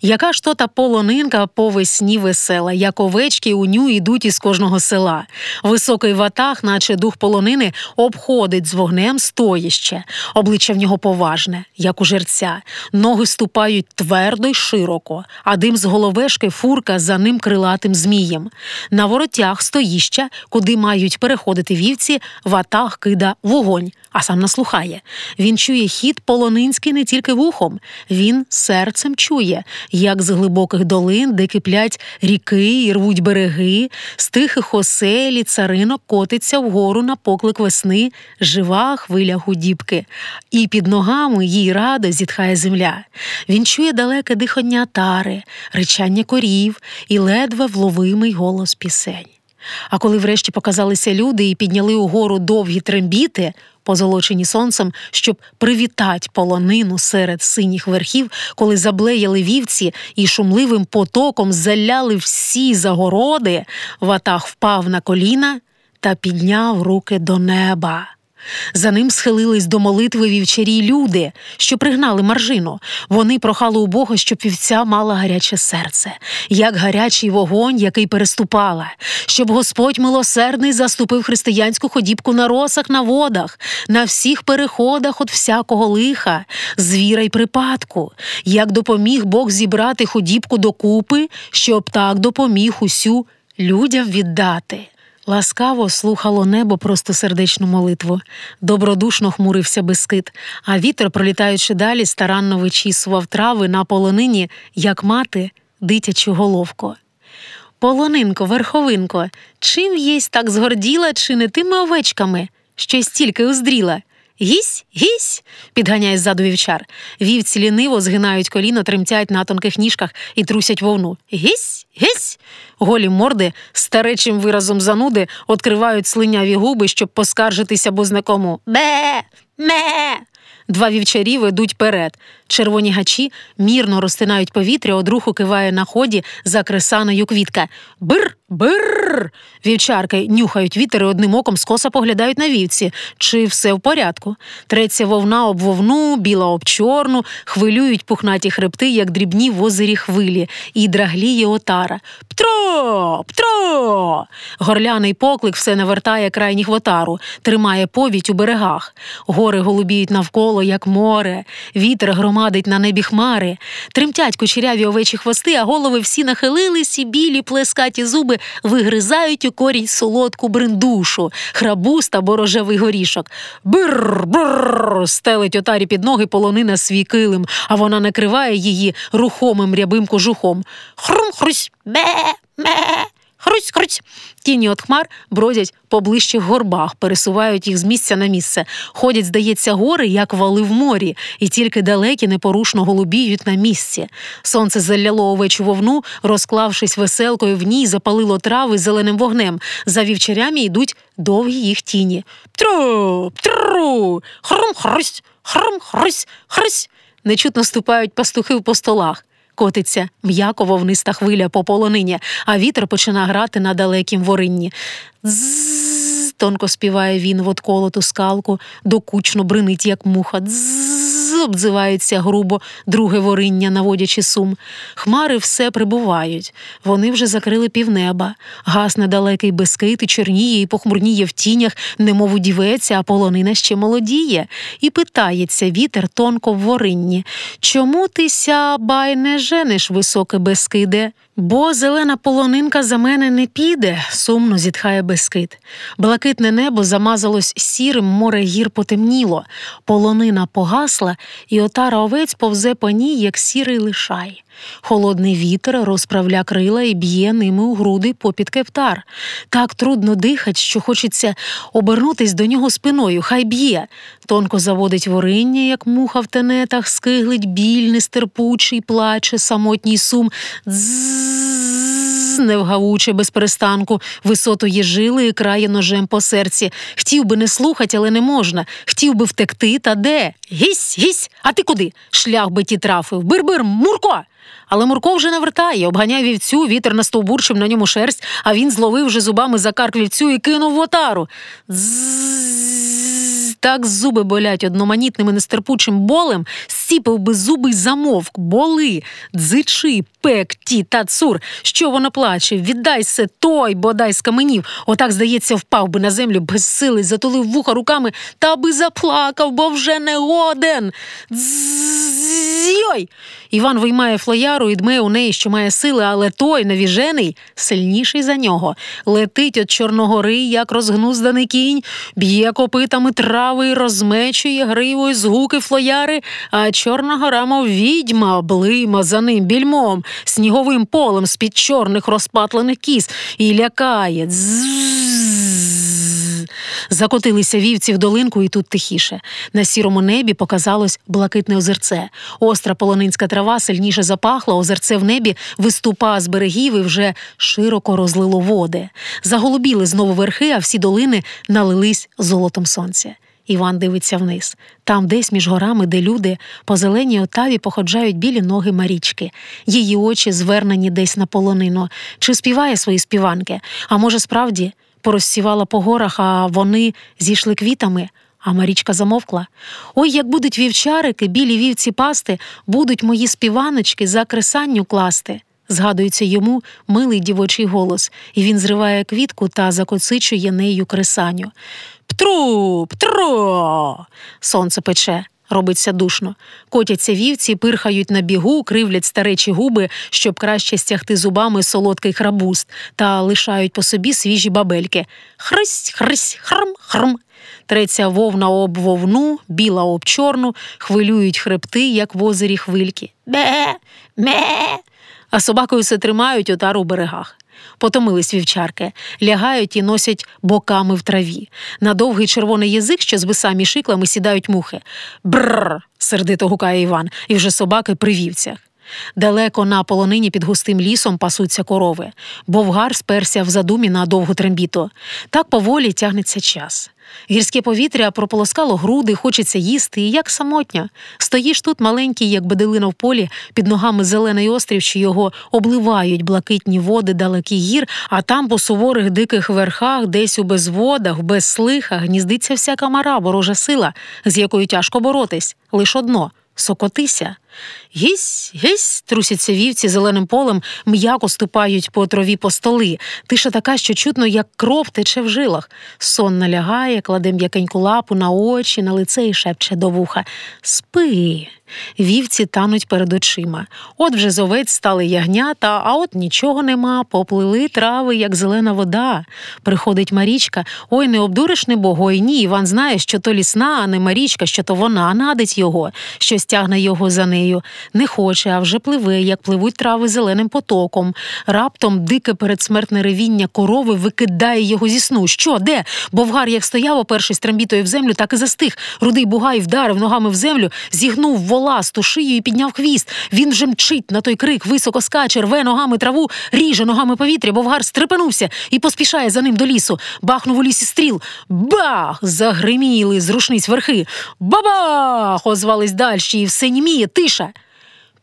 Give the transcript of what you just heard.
Яка ж то та полонинка по весні весела, як овечки у ню ідуть із кожного села. Високий ватаг, наче дух полонини, обходить з вогнем стоїще. Обличчя в нього поважне, як у жерця. Ноги ступають твердо й широко, а дим з головешки фурка за ним крилатим змієм. На воротях стоїща, куди мають переходити вівці, ватаг кида вогонь, а сам наслухає. Він чує хід полонинський не тільки вухом, він серцем чує, як з глибоких долин, де киплять ріки і рвуть береги, з тихих осель і царинок котиться вгору на поклик весни жива хвиля гудібки. І під ногами їй радо зітхає земля. Він чує далеке дихання отари, ричання корів і ледве вловимий голос пісень. А коли врешті показалися люди і підняли угору довгі трембіти, позолочені сонцем, щоб привітать полонину серед синіх верхів, коли заблеяли вівці і шумливим потоком заляли всі загороди, ватаг впав на коліна та підняв руки до неба. За ним схилились до молитви вівчарі люди, що пригнали Маржину. Вони прохали у Бога, щоб вівця мала гаряче серце, як гарячий вогонь, який переступала, щоб Господь милосердний заступив християнську ходібку на росах, на водах, на всіх переходах от всякого лиха, звіра й припадку, як допоміг Бог зібрати ходібку докупи, щоб так допоміг усю людям віддати. Ласкаво слухало небо простосердечну молитву. Добродушно хмурився Бескид, а вітер, пролітаючи далі, старанно вичісував трави на полонині, як мати дитячу головку. «Полонинко, верховинко, чим єсть так згорділа, чи не тими овечками, що й стільки уздріла? Гісь, гісь!» – підганяє ззаду вівчар. Вівці ліниво згинають коліно, тремтять на тонких ніжках і трусять вовну. Гісь, гісь! Голі морди з старечим виразом зануди відкривають слиняві губи, щоб поскаржитися бознакому. Бе! Ме! Два вівчарі ведуть перед. Червоні гачі мірно розтинають повітря, од руху киває на ході закресаною квітка. Бир! Бир! Вівчарки нюхають вітер і одним оком скоса поглядають на вівці. Чи все в порядку? Треться вовна об вовну, біла об чорну, хвилюють пухнаті хребти, як дрібні в озері хвилі, і драгліє отара. Птро! Птро! Горляний поклик все навертає крайніх в отару, тримає повідь у берегах. Гори голубіють навколо, як море, вітер громадить на небі хмари, тремтять кучеряві овечі хвости, а голови всі нахилились, і білі плескаті зуби вигризають у корінь солодку бриндушу, храбуст або рожевий горішок. Бир-бир! Стелить отарі під ноги полонина свій килим, а вона накриває її рухомим рябим кожухом. Хрум-хрусь! Бе-ме! Хрусь-хрусь! Тіні от хмар бродять по ближчих горбах, пересувають їх з місця на місце. Ходять, здається, гори, як вали в морі, і тільки далекі непорушно голубіють на місці. Сонце заляло овечу вовну, розклавшись веселкою в ній, запалило трави зеленим вогнем. За вівчарями йдуть довгі їх тіні. Птру! Птру! Хрум-хрусь! Хрум-хрусь! Хрусь! Нечутно ступають пастухи по столах. Котиться м'яко вовниста хвиля по полонині, а вітер почина грати на далекім воринні. Дзззз, тонко співає він в отколоту скалку, докучно бринить, як муха. Дзззз, обзивається грубо друге вориння, наводячи сум. Хмари все прибувають. Вони вже закрили півнеба. Гасне далекий Бескид і чорніє, і похмурніє в тінях, немов удіветься, а полонина ще молодіє. І питається вітер тонко в воринні: «Чому ти ся, бай, не жениш, високе Бескиде?» «Бо зелена полонинка за мене не піде», – сумно зітхає Бескид. Блакитне небо замазалось сірим, море гір потемніло. Полонина погасла, і отара овець повзе по ній, як сірий лишай. Холодний вітер розправля крила і б'є ними у груди попід кептар. Так трудно дихать, що хочеться обернутись до нього спиною, хай б'є. Тонко заводить вориння, як муха в тенетах, скиглить біль нестерпучий, плаче самотній сум. Дззззз, невгавуче, без перестанку, висотує жили і крає ножем по серці. Хотів би не слухать, але не можна. Хотів би втекти, та де? Гісь, гісь, а ти куди? Шлях би ті трафив. Бир-бир, Мурко! Але Мурко вже навертає, обганяє вівцю, вітер настовбурчив на ньому шерсть, а він зловив вже зубами за карк вівцю і кинув в отару. Дззззз, так зуби болять одноманітним і нестерпучим болем, сіпав би зуби й замовк. Боли, дзичи, пек, ті та цур. Що воно плаче? Віддай се, той бодай скаменів. Отак, здається, впав би на землю без сили, затулив вуха руками та би заплакав, бо вже не годен. Йой! Іван виймає флояру і дме у неї, що має сили, але той, навіжений, сильніший за нього. Летить от Чорногори, як розгнузданий кінь, б'є копитами трави і розмечує гривою згуки флояри, а Чорна Гора, мов відьма, блима за ним більмом, сніговим полем з-під чорних розпатлених кіз і лякає. Закотилися вівці в долинку, і тут тихіше. На сірому небі показалось блакитне озерце. Остра полонинська трава сильніше запахла, озерце в небі виступа з берегів і вже широко розлило води. Заголубіли знову верхи, а всі долини налились золотом сонця. Іван дивиться вниз. Там десь між горами, де люди, по зеленій отаві походжають білі ноги Марічки. Її очі звернені десь на полонину. Чи співає свої співанки? А може, справді порозсівала по горах, а вони зійшли квітами, а Марічка замовкла? Ой, як будуть вівчарики, білі вівці пасти, будуть мої співаночки за кресанню класти. Згадується йому милий дівочий голос, і він зриває квітку та закоцичує нею кресаню. Птру, птру! Сонце пече. Робиться душно. Котяться вівці, пирхають на бігу, кривлять старечі губи, щоб краще стягти зубами солодкий храбуст, та лишають по собі свіжі бабельки. Хрись, хрись, хрм, хрм. Треться вовна об вовну, біла об чорну, хвилюють хребти, як в озері хвильки. Бе, ме. А собакою се тримають отару у берегах. Потомились вівчарки, лягають і носять боками в траві. На довгий червоний язик, що звиса між шиклами, сідають мухи. Бррр! Сердито гукає Іван, і вже собаки при вівцях. Далеко на полонині під густим лісом пасуться корови. Бовгар сперся в задумі на довгу трембіту. Так поволі тягнеться час. Гірське повітря прополоскало груди, хочеться їсти, і як самотня. Стоїш тут маленький, як беделина в полі, під ногами зелений острів, що його обливають блакитні води далеких гір, а там по суворих диких верхах, десь у безводах, в безслихах гніздиться всяка мара, ворожа сила, з якою тяжко боротись. Лиш одно – сокотися. Гісь, гісь, трусяться вівці зеленим полем, м'яко ступають по траві по столи. Тиша така, що чутно, як кров тече в жилах. Сон налягає, кладе м'якеньку лапу на очі, на лице і шепче до вуха. Спи. Вівці тануть перед очима. От вже з овець стали ягнята, а от нічого нема, поплили трави, як зелена вода. Приходить Марічка. Ой, не обдуриш небого, ой ні, Іван знає, що то лісна, а не Марічка, що то вона надить його, що стягне його за нею. Не хоче, а вже пливе, як пливуть трави зеленим потоком. Раптом дике передсмертне ревіння корови викидає його зі сну. Що, де? Бовгар, як стояв, опершись трембітою в землю, так і застиг. Рудий бугай вдарив ногами в землю, зігнув воласту шию і підняв хвіст. Він вже мчить на той крик, високо скаче, рве ногами траву, ріже ногами повітря. Бовгар стрепенувся і поспішає за ним до лісу. Бахнув у лісі стріл. Бах! Загриміли з рушниць верхи. Бабах! Озвались дальші, і все німіє, тиша.